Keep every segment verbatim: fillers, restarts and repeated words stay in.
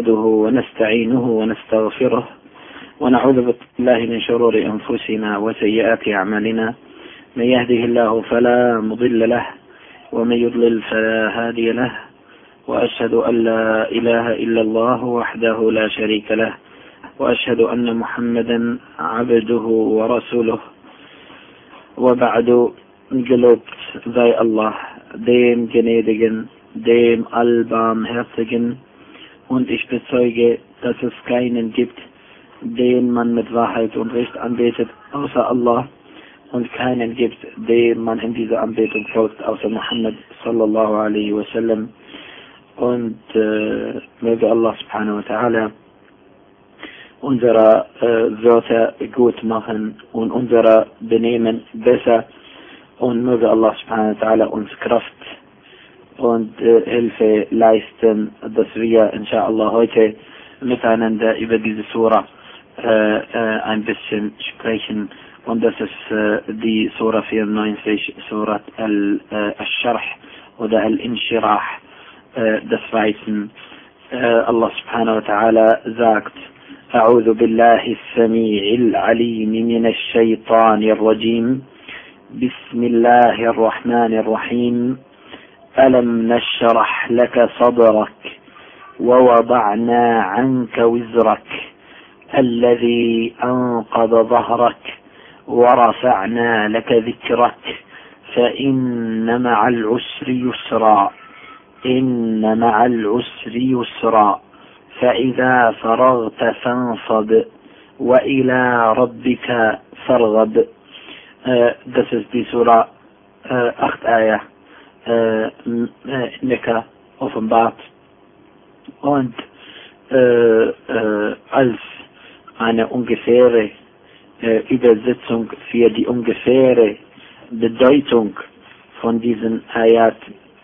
نحمده ونستعينه ونستغفره ونعوذ بالله من شرور أنفسنا وسيئات أعمالنا. من يهده الله فلا مضل له ومن يضلل فلا هادي له، وأشهد أن لا إله إلا الله وحده لا شريك له، وأشهد أن محمدا عبده ورسوله. وبعد gelobt sei Allah, dem Gnädigen, dem Allbarmherzigen, und ich bezeuge, dass es keinen gibt, den man mit Wahrheit und Recht anbetet, außer Allah, und keinen gibt, dem man in dieser Anbetung folgt, außer Muhammad sallallahu alaihi wasallam. Und äh, möge Allah subhanahu wa ta'ala unsere äh, Wörter gut machen und unser Benehmen besser, und möge Allah subhanahu wa ta'ala uns Kraft und äh, Hilfe leisten, dass wir inshallah heute miteinander über diese Surah äh, äh, ein bisschen sprechen. Und das ist äh, die Surah vierundneunzig, Surah Al-Sharh äh, oder Al-Inshirah äh, des Weißen. Äh, Allah subhanahu wa ta'ala sagt: أعوذ بالله السميع العليم من الشيطان الرجيم بسم الله الرحمن الرحيم ألم نشرح لك صدرك ووضعنا عنك وزرك الذي أنقض ظهرك ورفعنا لك ذكرك فإن مع العسر يسرا إن مع العسر يسرا فإذا فرغت فانصب وإلى ربك فارغب. Uh, das ist die Surah uh, acht Ayah uh, Mekka offenbart, und uh, uh, als eine ungefähre uh, Übersetzung für die ungefähre Bedeutung von diesen Ayat.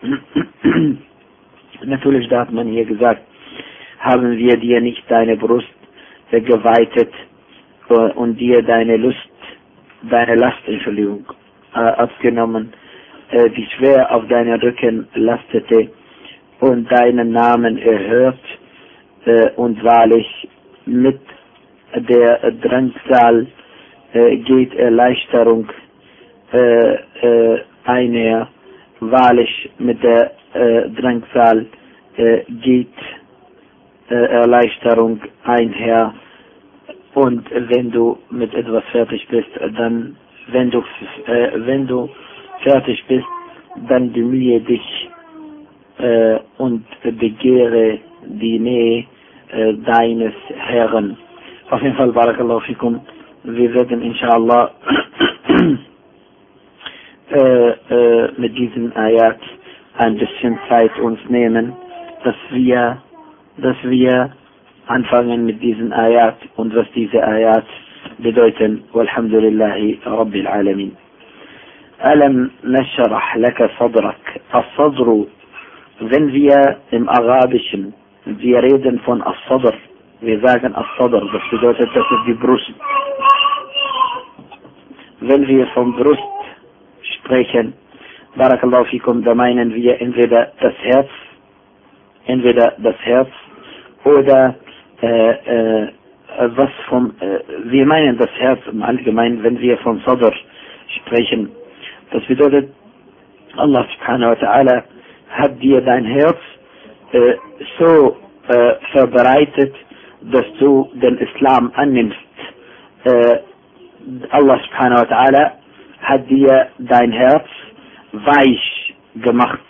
Natürlich, da hat man hier gesagt, haben wir dir nicht deine Brust uh, geweitet uh, und dir deine Lust deine Last, Entschuldigung, äh, abgenommen, äh, die schwer auf deinen Rücken lastete, und deinen Namen erhört, äh, und wahrlich mit der Drangsal äh, geht Erleichterung äh, äh, einher, wahrlich mit der äh, Drangsal äh, geht äh, Erleichterung einher. Und wenn du mit etwas fertig bist, dann, wenn du, äh, wenn du fertig bist, dann bemühe dich äh, und begehre die Nähe äh, deines Herrn. Auf jeden Fall, Barakallahu fikum, wir werden inshallah äh, äh, mit diesen Ayat ein bisschen Zeit uns nehmen, dass wir, dass wir anfangen mit diesen Ayat und was diese Ayat bedeuten. Walhamdulillahi Rabbil Alamin. Alam nashrah laka sadrak. As-Sadru, wenn wir im Arabischen, wir reden von As-Sadr, wir sagen As-Sadr, das bedeutet, das ist die Brust. Wenn wir von Brust sprechen, Barakallahu fikum, da meinen wir entweder das Herz, entweder das Herz oder Äh, äh, was vom, äh, wir meinen das Herz im Allgemeinen, wenn wir von Sadr sprechen. Das bedeutet, Allah subhanahu wa ta'ala hat dir dein Herz äh, so äh, verbreitet, dass du den Islam annimmst. Äh, Allah subhanahu wa ta'ala hat dir dein Herz weich gemacht.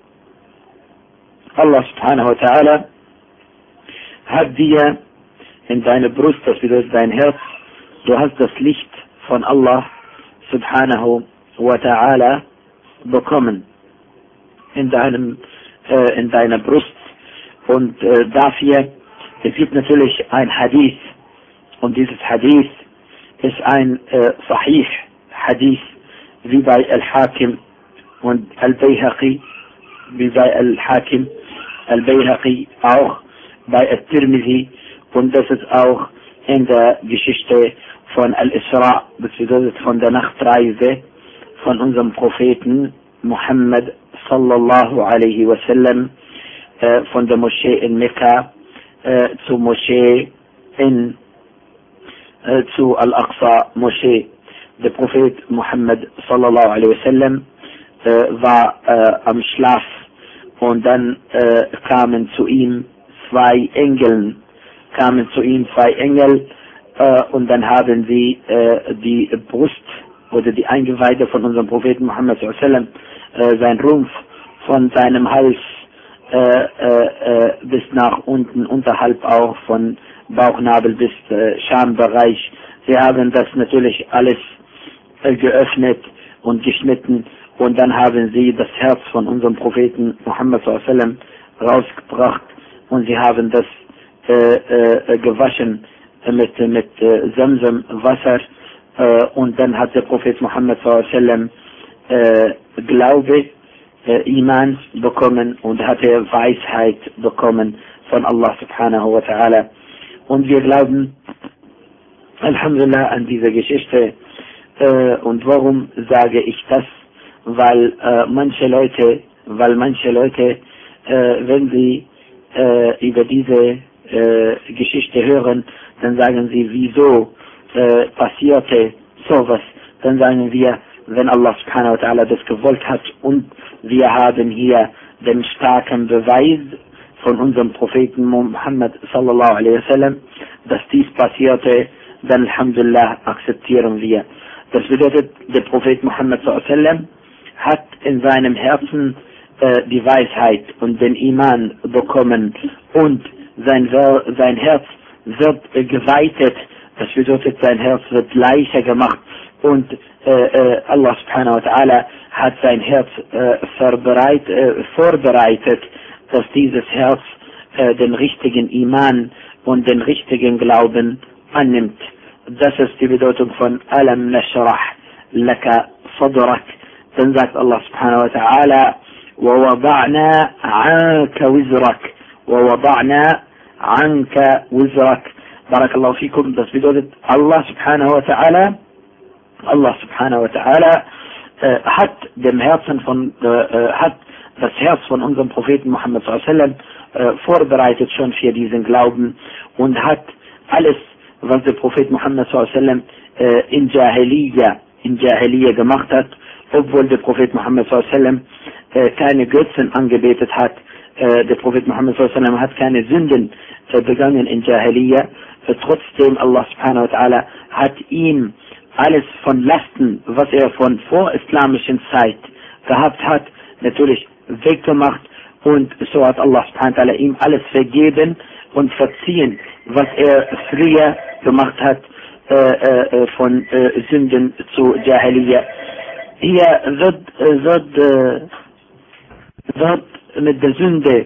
Allah subhanahu wa ta'ala hat dir in deine Brust, das bedeutet dein Herz, du hast das Licht von Allah subhanahu wa ta'ala bekommen in deinem, äh, in deiner Brust. Und äh, dafür, es gibt natürlich ein Hadith, und dieses Hadith ist ein äh, Sahih Hadith, wie bei Al-Hakim und Al-Bayhaqi, wie bei Al-Hakim, Al-Bayhaqi auch, bei Al-Tirmidhi, und das ist auch in der Geschichte von Al-Isra, das bedeutet von der Nachtreise von unserem Propheten Muhammad sallallahu alaihi wasallam, äh, von der Moschee in Mekka äh, zur Moschee in äh, zu Al-Aqsa Moschee. Der Prophet Muhammad sallallahu alaihi wasallam äh, war äh, am Schlaf und dann äh, kamen zu ihm zwei Engel, kamen zu ihm zwei Engel äh, und dann haben sie äh, die Brust oder die Eingeweide von unserem Propheten Muhammad sallallahu alaihi wasallam, äh, sein Rumpf von seinem Hals äh, äh, bis nach unten, unterhalb auch von Bauchnabel bis äh, Schambereich. Sie haben das natürlich alles äh, geöffnet und geschnitten und dann haben sie das Herz von unserem Propheten Muhammad sallallahu alaihi wasallam rausgebracht und sie haben das äh, äh, gewaschen mit mit äh, Zamzam Wasser äh, und dann hat der Prophet Muhammad sallallahu alaihi wasallam äh, Glaube, äh, Iman bekommen und hatte Weisheit bekommen von Allah subhanahu wa ta'ala. Und wir glauben, Alhamdulillah, an diese Geschichte. Äh, und warum sage ich das? Weil äh, manche Leute, weil manche Leute, äh, wenn sie äh, über diese äh, Geschichte hören, dann sagen sie, wieso äh, passierte sowas? Dann sagen wir, wenn Allah subhanahu wa ta'ala das gewollt hat und wir haben hier den starken Beweis von unserem Propheten Muhammad sallallahu alaihi wasallam, dass dies passierte, dann Alhamdulillah akzeptieren wir. Das bedeutet, der Prophet Muhammad sallallahu alaihi wasallam hat in seinem Herzen äh, die Weisheit und den Iman bekommen und sein, sein Herz wird äh, geweitet. Das bedeutet, sein Herz wird leichter gemacht und äh, äh, Allah subhanahu wa ta'ala hat sein Herz äh, vorbereit, äh, vorbereitet, dass dieses Herz äh, den richtigen Iman und den richtigen Glauben annimmt. Das ist die Bedeutung von Alam nashrah laka sadrak. Dann sagt Allah subhanahu wa ta'ala, وَوَضَعْنَا عَنْكَ وِزْرَكَ وَوَضَعْنَا عَنْكَ وِزْرَكَ. Barakallahu fikum. Das bedeutet, Allah subhanahu wa ta'ala, Allah subhanahu wa ta'ala äh, hat dem Herzen von, äh, hat das Herz von unserem Propheten Muhammad sallallahu alaihi wasallam äh, vorbereitet schon für diesen Glauben und hat alles, was der Prophet Muhammad sallallahu alaihi wasallam äh, in Jahiliya, in Jahiliya gemacht hat, obwohl der Prophet Muhammad sallallahu alaihi wasallam äh, keine Götzen angebetet hat, äh, der Prophet Muhammad sallallahu alaihi wasallam hat keine Sünden äh, begangen in Jahiliya, äh, trotzdem Allah subhanahu wa ta'ala hat ihm alles von Lasten, was er von vorislamischen Zeit gehabt hat, natürlich weggemacht und so hat Allah subhanahu wa ta'ala ihm alles vergeben und verziehen, was er früher gemacht hat äh, äh, von äh, Sünden zu Jahiliya. Hier wird, äh, wird, äh, wird mit der Sünde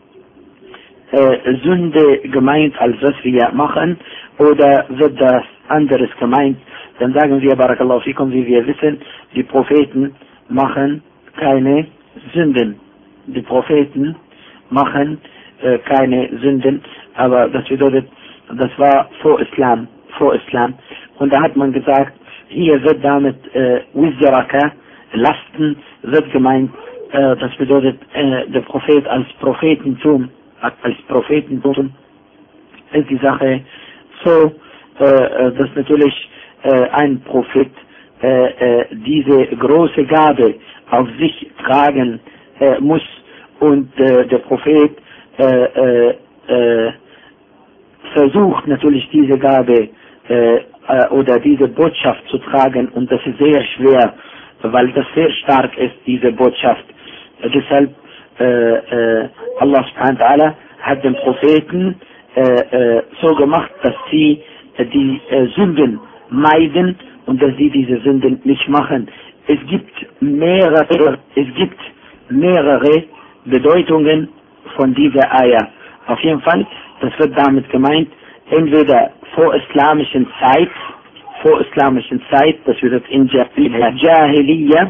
äh, Sünde gemeint, als was wir machen, oder wird das anderes gemeint? Dann sagen wir, Barakallahu fikum, wie wir wissen, die Propheten machen keine Sünden. Die Propheten machen äh, keine Sünden, aber das bedeutet, das war vor Islam, vor Islam. Und da hat man gesagt, hier wird damit äh, Wizraka, Lasten, wird gemeint, äh, das bedeutet, äh, der Prophet als Prophetentum, als Prophetentum ist die Sache so, äh, dass natürlich äh, ein Prophet äh, äh, diese große Gabe auf sich tragen äh, muss und äh, der Prophet äh, äh, äh, versucht natürlich diese Gabe äh, äh, oder diese Botschaft zu tragen und das ist sehr schwer, weil das sehr stark ist, diese Botschaft. Äh, deshalb äh, äh, Allah subhanahu wa ta'ala hat den Propheten äh, äh, so gemacht, dass sie äh, die äh, Sünden meiden und dass sie diese Sünden nicht machen. Es gibt mehrere, es gibt mehrere Bedeutungen von dieser Ayah. Auf jeden Fall, das wird damit gemeint, entweder vor islamischen Zeit, vor islamischen Zeit, das wird in Jahiliya,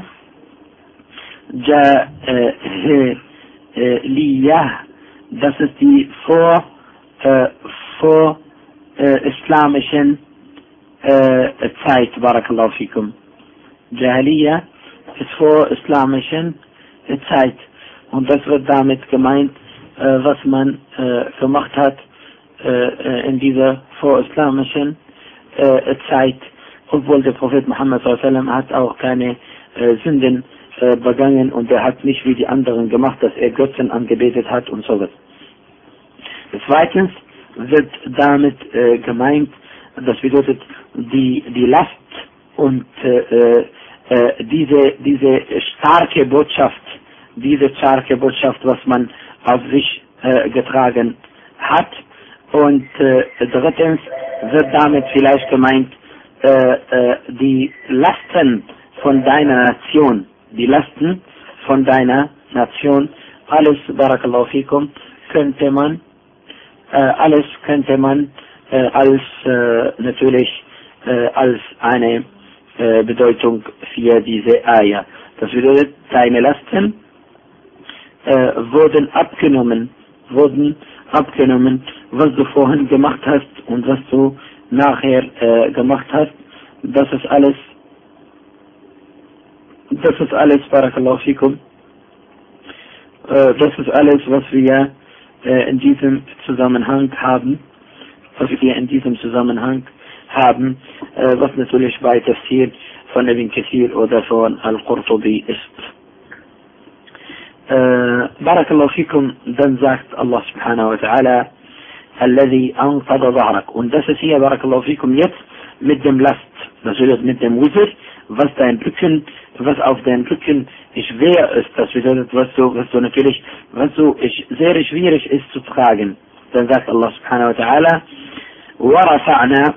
Jahiliya, das ist die vor, äh, vor äh, islamischen äh, Zeit, Barakallahu fikum. Jahiliya ist vor islamischen äh, Zeit und das wird damit gemeint, äh, was man äh, gemacht hat äh, in dieser vorislamischen äh, Zeit, obwohl der Prophet Muhammad sallallahu alaihi wasallam hat auch keine äh, Sünden äh, begangen und er hat nicht wie die anderen gemacht, dass er Götzen angebetet hat und sowas. Zweitens wird damit äh, gemeint, das bedeutet die die Last und äh, äh, diese diese starke Botschaft, diese starke Botschaft, was man auf sich äh, getragen hat. Und äh, drittens wird damit vielleicht gemeint äh, äh, die Lasten von deiner Nation, die Lasten von deiner Nation, alles, barakallahu fikum, könnte man, äh, alles könnte man äh, als äh, natürlich äh, als eine äh, Bedeutung für diese Ayah. Das bedeutet, deine Lasten äh, wurden abgenommen, wurden abgenommen, was du vorhin gemacht hast und was du nachher äh, gemacht hast. Das ist alles, das ist alles, barakallahu fikum, äh, das ist alles, was wir äh, in diesem Zusammenhang haben, was wir in diesem Zusammenhang haben, äh, was natürlich bei Tafsir von Ibn Kathir oder von Al-Qurtubi ist. Äh, barakallahu fikum, dann sagt Allah subhanahu wa ta'ala, الذي أنقض ظهرك. Und das ist hier, barakallahu fikum, jetzt mit dem Last, das bedeutet mit dem Wuzr, was dein Rücken, was auf deinem Rücken schwer ist, das bedeutet, was du, was du natürlich, was du sehr schwierig ist zu tragen. Dann sagt Allah subhanahu wa ta'ala, ورفعنا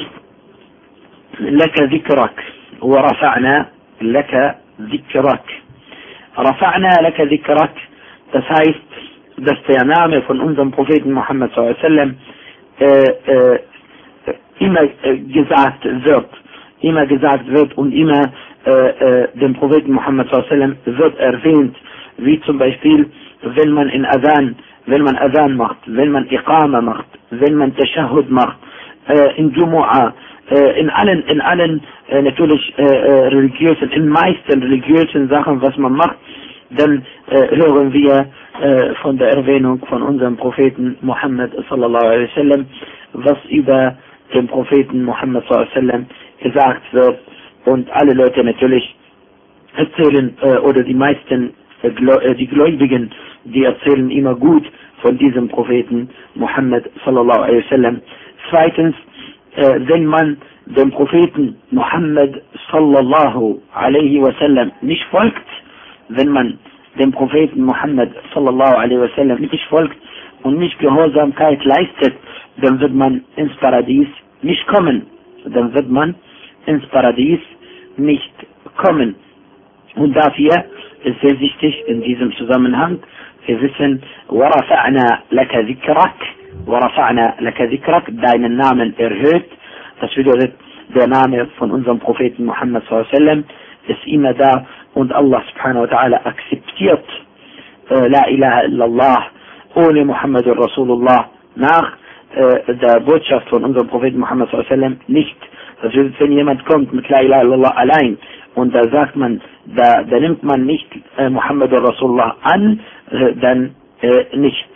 لك ذكرك ورفعنا لك ذكرك. رفعنا لك ذكرك, das heißt, dass der Name von unserem Propheten Muhammad sallallahu alaihi wasallam äh, äh, immer äh, gesagt wird, immer gesagt wird und immer äh, äh, dem Propheten Muhammad sallallahu alaihi wasallam wird erwähnt, wie zum Beispiel, wenn man in Adhan, wenn man Adhan macht, wenn man Iqama macht, wenn man Tashahhud macht, äh, in Jumu'ah, äh, in allen, in allen äh, natürlich äh, äh, religiösen, in meisten religiösen Sachen, was man macht, dann äh, hören wir äh, von der Erwähnung von unserem Propheten Muhammad sallallahu alaihi wasallam, was über den Propheten Muhammad sallallahu alaihi wasallam gesagt wird, und alle Leute natürlich erzählen äh, oder die meisten äh, die Gläubigen, die erzählen immer gut von diesem Propheten Muhammad sallallahu alaihi wasallam. Zweitens, äh, wenn man dem Propheten Muhammad sallallahu alaihi wasallam nicht folgt, wenn man dem Propheten Muhammad sallallahu alaihi wasallam nicht folgt und nicht Gehorsamkeit leistet, dann wird man ins Paradies nicht kommen. Dann wird man ins Paradies nicht kommen. Und dafür ist sehr wichtig in diesem Zusammenhang, wir wissen, وَرَفَعْنَا لَكَ ذِكْرَكَ وَرَفَعْنَا لَكَ ذِكْرَكَ, deinen Namen erhöht. Das bedeutet, der Name von unserem Propheten Muhammad sallallahu alaihi wasallam ist immer da, und Allah subhanahu wa ta'ala akzeptiert äh, La ilaha illallah ohne Muhammadur Rasulullah nach äh, der Botschaft von unserem Propheten Muhammad sallallahu alaihi wasallam nicht. Das heißt, wenn jemand kommt mit La ilaha illallah allein und da sagt man, da, da nimmt man nicht äh, Muhammadur Rasulullah an, äh, dann äh, nicht.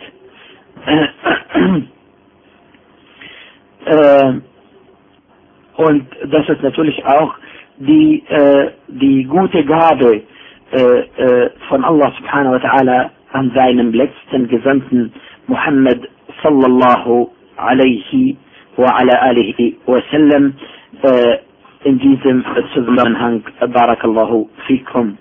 äh, und das ist natürlich auch die äh, die gute Gabe äh, äh, von Allah subhanahu wa ta'ala an seinem letzten Gesandten Muhammad sallallahu alaihi wa ala alihi wa sallam äh, in diesem Zusammenhang. Barakallahu fikum.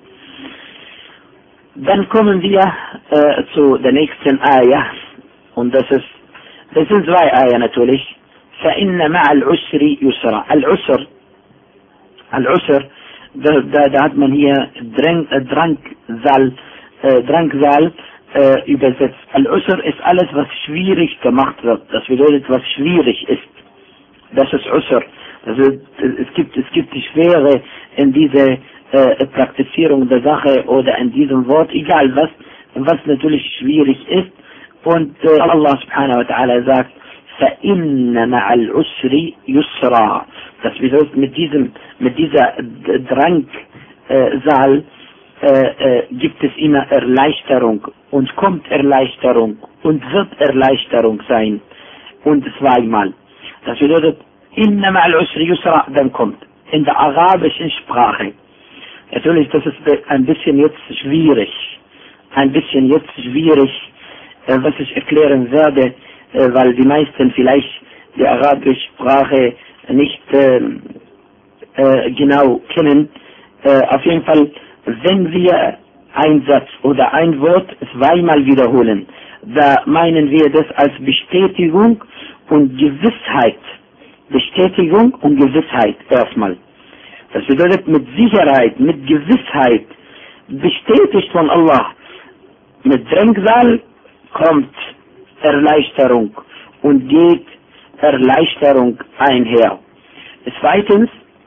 Dann kommen wir äh, zu der nächsten Ayah, und das ist, das sind zwei Ayah natürlich. فَإِنَّ مَعَ الْعُسْرِ يُسْرًا. Al-Usr, Al-Usr, da, da, da hat man hier Drang, äh, Drangsal, äh, Drangsal äh, übersetzt. Al-Usr ist alles, was schwierig gemacht wird. Das bedeutet, was schwierig ist. Das ist Usr. Also es gibt, es gibt die Schwere in dieser äh, Praktizierung der Sache oder in diesem Wort, egal was, was natürlich schwierig ist. Und äh, Allah subhanahu wa ta'ala sagt, فَإِنَّ مَعَ الْعُسْرِ يُسْرًا. Das bedeutet, mit diesem, mit dieser Drangsal äh, äh, gibt es immer Erleichterung und kommt Erleichterung und wird Erleichterung sein. und zweimal. Das bedeutet, inna ma'al usri yusra, dann kommt. In der arabischen Sprache. Natürlich, das ist ein bisschen jetzt schwierig. Ein bisschen jetzt schwierig, äh, was ich erklären werde, äh, weil die meisten vielleicht die arabische Sprache nicht äh, äh, genau kennen. Äh, auf jeden Fall, wenn wir einen Satz oder ein Wort zweimal wiederholen, da meinen wir das als Bestätigung und Gewissheit. Bestätigung und Gewissheit erstmal. Das bedeutet mit Sicherheit, mit Gewissheit, bestätigt von Allah. Mit Drangsal kommt Erleichterung und geht Erleichterung einher. Zweitens,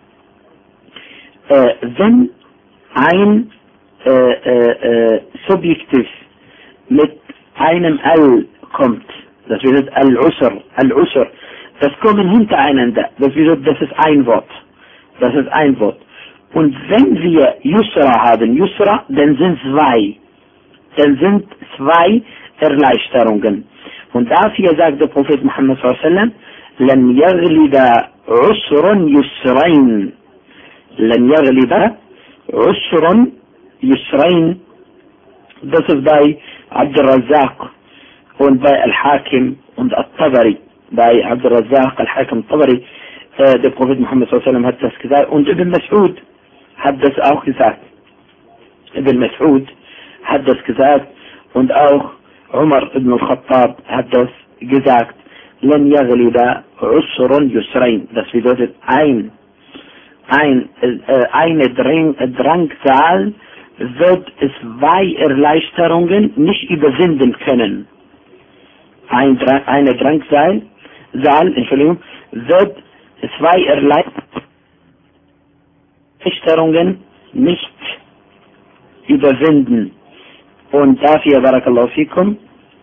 äh, wenn ein äh, äh, Subjektiv mit einem Al kommt, das bedeutet Al-Usr, Al-Usr, das kommen hintereinander, das bedeutet, das ist ein Wort. Das ist ein Wort. Und wenn wir Yusra haben, Yusra, dann sind zwei. Dann sind zwei Erleichterungen. Und dafür sagt der Prophet Muhammad sallallahu alaihi wasallam, لن يغلب عسر يسرين. لن يغلب عسر يسرين. Das ist bei Abd al-Razzaq und bei Al-Hakim und Al-Tabari. Bei Abd al-Razzaq, Al-Hakim, Al-Tabari. Der Prophet Muhammad sallallahu alaihi wasallam hat das gesagt. Und Ibn Mas'ud hat das auch gesagt. Ibn Mas'ud hat das gesagt. Und auch Umar ibn al-Khattab hat das gesagt. لن يغلب عسر يسرين. Das bedeutet ein, ein, äh, eine Drang, Drangzahl wird zwei Erleichterungen nicht überwinden können. Ein, eine Drangzahl, Zahl, Entschuldigung, wird zwei Erleichterungen nicht überwinden. Und dafür, barakallahu fikum,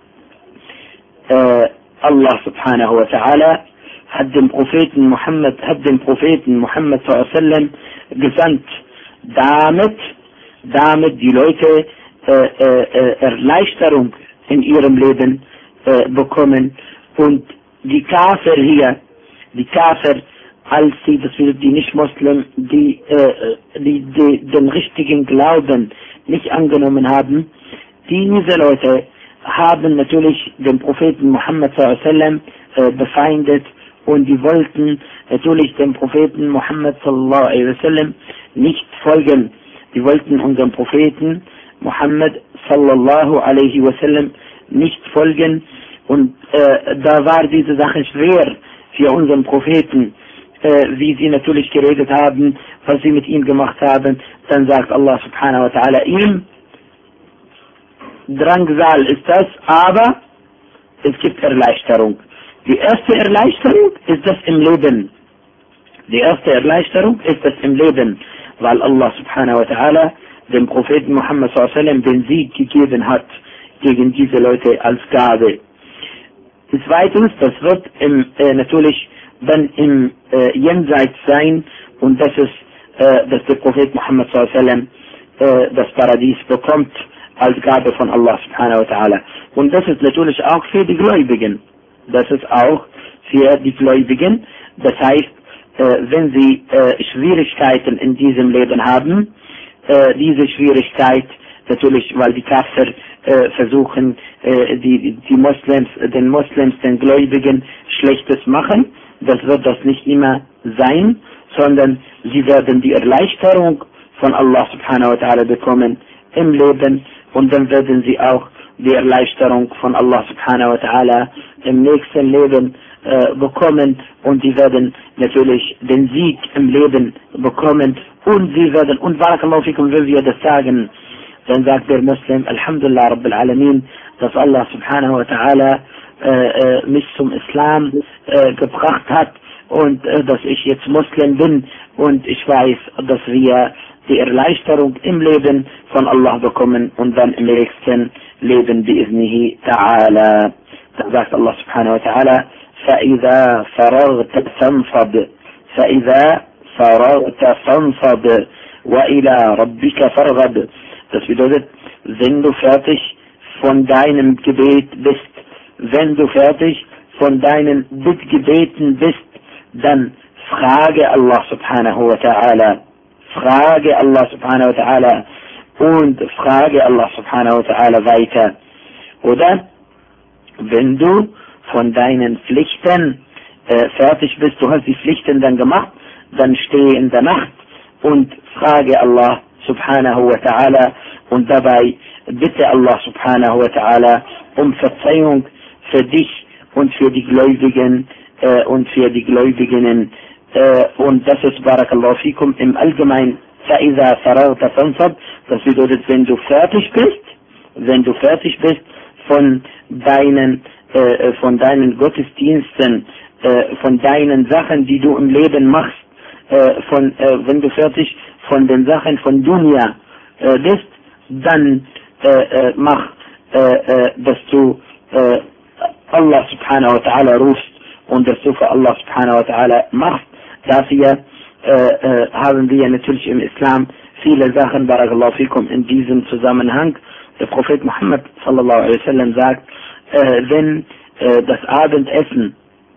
äh, Allah subhanahu wa ta'ala hat den Propheten Muhammad, hat den Propheten Muhammad sallallahu alaihi wasallam gesandt, damit, damit die Leute äh, äh, Erleichterung in ihrem Leben äh, bekommen. Und die Kafir hier, die Kafir, als sie, das wird die Nicht-Muslim, die, äh, die, die den richtigen Glauben nicht angenommen haben, diese Leute haben natürlich den Propheten Muhammad sallallahu alaihi wasallam äh, befeindet und die wollten natürlich dem Propheten Muhammad sallallahu alaihi wasallam nicht folgen. Die wollten unserem Propheten Muhammad sallallahu alaihi wasallam nicht folgen und äh, da war diese Sache schwer für unseren Propheten, äh, wie sie natürlich geredet haben, was sie mit ihm gemacht haben. Dann sagt Allah subhanahu wa ta'ala ihm, Drangsal ist das, aber es gibt Erleichterung. Die erste Erleichterung ist das im Leben. Die erste Erleichterung ist das im Leben, weil Allah subhanahu wa ta'ala dem Propheten Muhammad sallallahu alaihi wasallam den Sieg gegeben hat gegen diese Leute als Gabe. Zweitens, das wird im, äh, natürlich dann im äh, Jenseits sein und das ist, äh, dass der Prophet Muhammad sallallahu alaihi wasallam äh, das Paradies bekommt als Gabe von Allah subhanahu wa ta'ala. Und das ist natürlich auch für die Gläubigen. Das ist auch für die Gläubigen. Das heißt, äh, wenn sie äh, Schwierigkeiten in diesem Leben haben, äh, diese Schwierigkeit natürlich, weil die Kafir äh, versuchen, äh, die, die Moslems, den Moslems, den Gläubigen Schlechtes machen, das wird das nicht immer sein, sondern sie werden die Erleichterung von Allah subhanahu wa ta'ala bekommen im Leben. Und dann werden sie auch die Erleichterung von Allah subhanahu wa ta'ala im nächsten Leben äh, bekommen und sie werden natürlich den Sieg im Leben bekommen und sie werden, und barakallahu fikum, wenn wir das sagen, dann sagt der Muslim, Alhamdulillah Rabbil Alamin, dass Allah subhanahu wa ta'ala äh, äh, mich zum Islam äh, gebracht hat und äh, dass ich jetzt Muslim bin und ich weiß, dass wir die Erleichterung im Leben von Allah bekommen und dann im nächsten Leben bi'iznihi ta'ala. Dann sagt Allah subhanahu wa ta'ala, فَإِذَا فَرَغْتَ فَانْصَبْ فَإِذَا فَرَغْتَ فَانْصَبْ وَإِلَى رَبِّكَ فَارْغَب. Das bedeutet, wenn du fertig von deinem Gebet bist, wenn du fertig von deinen Bittgebeten bist, dann frage Allah subhanahu wa ta'ala, frage Allah subhanahu wa ta'ala und frage Allah subhanahu wa ta'ala weiter. Oder wenn du von deinen Pflichten äh, fertig bist, du hast die Pflichten dann gemacht, dann stehe in der Nacht und frage Allah subhanahu wa ta'ala und dabei bitte Allah subhanahu wa ta'ala um Verzeihung für dich und für die Gläubigen äh, und für die Gläubiginnen. Äh, und das ist Barakallahu fikum im Allgemeinen فَإِذَا فَرَغْتَ فَانْصَبْ. Das bedeutet, wenn du fertig bist, wenn du fertig bist von deinen, äh, von deinen Gottesdiensten, äh, von deinen Sachen, die du im Leben machst, äh, von, äh, wenn du fertig von den Sachen von Dunya äh, bist, dann äh, äh, mach, äh, äh, dass du äh, Allah subhanahu wa ta'ala rufst und dass du für Allah subhanahu wa ta'ala machst. Dafür äh, äh, haben wir natürlich im Islam viele Sachen, barakallahu fikum, in diesem Zusammenhang. Der Prophet Muhammad sallallahu alaihi wasallam sagt, äh, wenn äh, das Abendessen,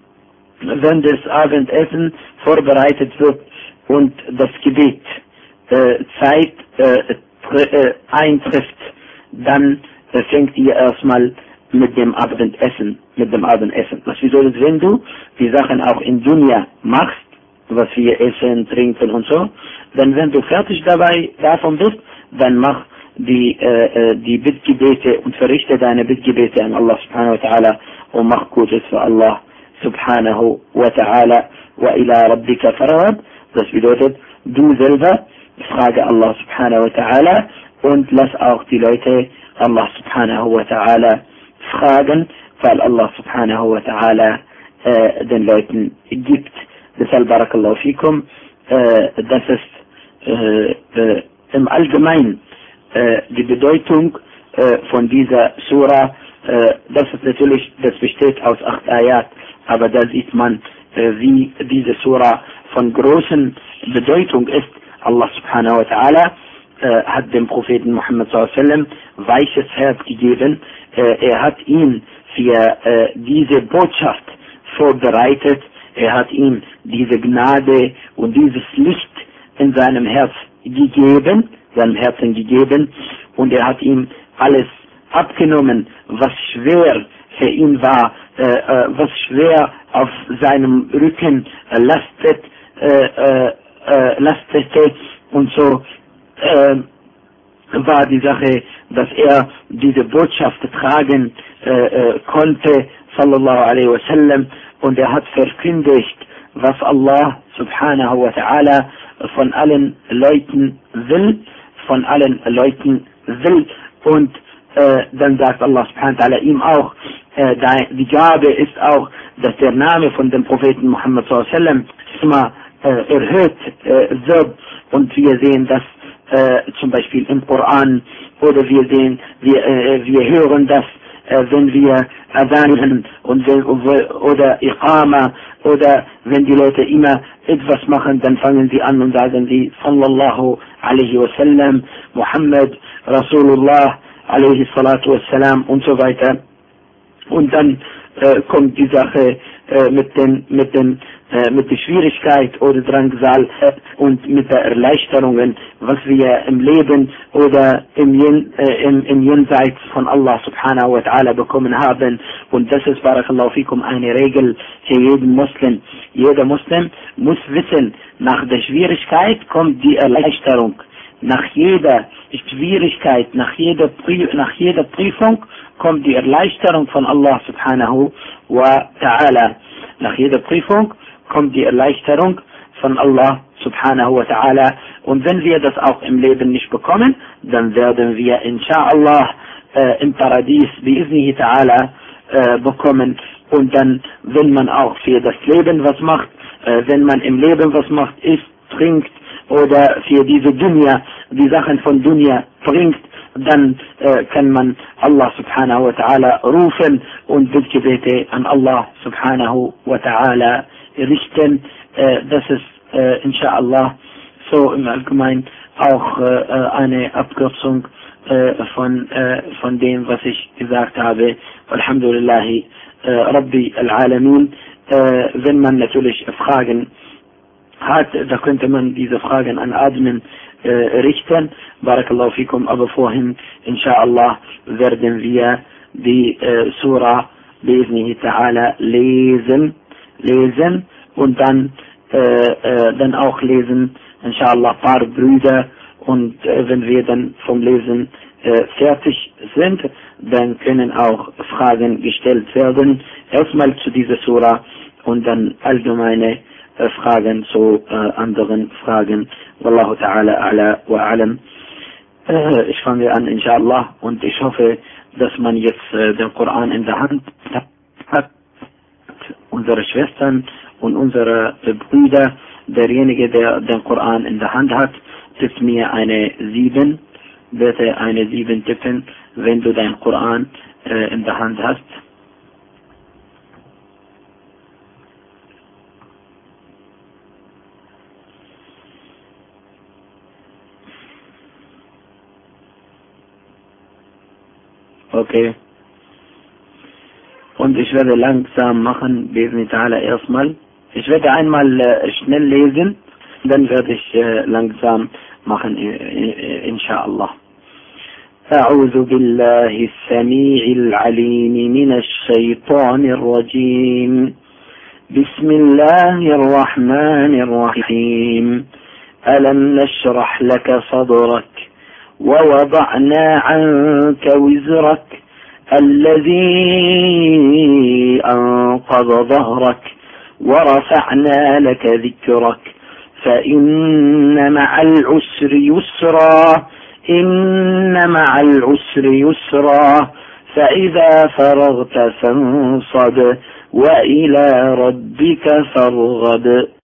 wenn das Abendessen vorbereitet wird und das Gebet äh, Zeit äh, äh, eintrifft, dann äh, fängt ihr erstmal mit dem Abendessen, mit dem Abendessen. Was bedeutet, wenn du die Sachen auch in Dunya machst, was wir essen, trinken und so, dann wenn du fertig dabei davon bist, dann mach die äh, die Bittgebete und verrichte deine Bittgebete an Allah subhanahu wa ta'ala und mach Gutes für Allah subhanahu wa ta'ala wa ila rabbika farghab. Das bedeutet, du selber frage Allah subhanahu wa ta'ala und lass auch die Leute Allah subhanahu wa ta'ala fragen, weil Allah subhanahu wa ta'ala äh, den Leuten gibt. Deshalb barakallahu fikum, äh, das ist äh, äh, im Allgemeinen äh, die Bedeutung äh, von dieser Sura. Äh, das ist natürlich, das besteht aus acht Ayat, aber da sieht man, äh, wie diese Sura von großen Bedeutung ist. Allah subhanahu wa ta'ala äh, hat dem Propheten Muhammad sallallahu alaihi wasallam weiches Herz gegeben. Äh, er hat ihn für äh, diese Botschaft vorbereitet. Er hat ihm diese Gnade und dieses Licht in seinem Herz gegeben, seinem Herzen gegeben, und er hat ihm alles abgenommen, was schwer für ihn war, äh, äh, was schwer auf seinem Rücken äh, lastet, äh, äh, lastete, und so äh, war die Sache, dass er diese Botschaft tragen äh, äh, konnte, sallallahu alaihi wasallam, und er hat verkündigt, was Allah subhanahu wa ta'ala von allen Leuten will, von allen Leuten will, und äh, dann sagt Allah subhanahu wa ta'ala ihm auch, äh, die Gabe ist auch, dass der Name von dem Propheten Muhammad sallallahu alaihi wasallam immer äh, erhöht äh, wird, und wir sehen das äh, zum Beispiel im Koran, oder wir sehen, wir, äh, wir hören das, äh, wenn wir Adhan und wenn, oder Iqama, oder wenn die Leute immer etwas machen, dann fangen sie an und sagen sie sallallahu alaihi wasallam, Muhammad Rasulullah alaihi salatu wassalam und so weiter. Und dann äh, kommt die Sache äh, mit den mit den äh, mit der Schwierigkeit oder Drangsal äh, und mit der Erleichterungen, was wir im Leben oder im, Jen, äh, im, im Jenseits von Allah subhanahu wa ta'ala bekommen haben. Und das ist, barakallahu fikum, eine Regel für jeden Muslim. Jeder Muslim muss wissen, nach der Schwierigkeit kommt die Erleichterung. Nach jeder Schwierigkeit, nach jeder, nach jeder Prüfung kommt die Erleichterung von Allah subhanahu wa ta'ala. Nach jeder Prüfung kommt die Erleichterung von Allah subhanahu wa ta'ala. Und wenn wir das auch im Leben nicht bekommen, dann werden wir insha'Allah äh, im Paradies bi'iznihi ta'ala äh, bekommen. Und dann, wenn man auch für das Leben was macht, äh, wenn man im Leben was macht, isst, trinkt, oder für diese Dunya, die Sachen von Dunya bringt, dann äh, kann man Allah subhanahu wa ta'ala rufen und Bittgebete an Allah subhanahu wa ta'ala richten. Äh, das ist äh, inshallah so im Allgemeinen auch äh, eine Abkürzung äh, von, äh, von dem, was ich gesagt habe. Alhamdulillah uh, Rabbi al-Alamin, uh, wenn man natürlich Fragen hat, da könnte man diese Fragen an Admin äh, richten. Barakallahu fikum, aber vorhin, inshallah, werden wir die äh, Surah bi'iznihi ta'ala lesen, lesen und dann, äh, äh, dann auch lesen, inshallah, paar Brüder, und äh, wenn wir dann vom Lesen äh, fertig sind, dann können auch Fragen gestellt werden, erstmal zu dieser Surah und dann allgemeine Fragen zu äh, anderen Fragen. Wallahu ta'ala a'la wa a'lam. Äh, ich fange an, inshallah, und ich hoffe, dass man jetzt äh, den Koran in der Hand hat. Unsere Schwestern und unsere äh, Brüder, derjenige, der den Koran in der Hand hat, tippt mir eine sieben. Bitte eine sieben tippen, wenn du deinen Koran äh, in der Hand hast. Okay. Und ich werde langsam machen, bi'iznihi ta'ala erstmal. Ich werde einmal äh, schnell lesen, dann werde ich äh, langsam machen, inshallah. أعوذ بالله السميع العليم من الشيطان الرجيم. بسم الله الرحمن الرحيم. ألم نشرح لك صدرك ووضعنا عنك وزرك الذي أنقض ظهرك ورفعنا لك ذكرك فإن مع العسر يسرا إن مع العسر يسرا فإذا فرغت فانصب وإلى ربك فارغب.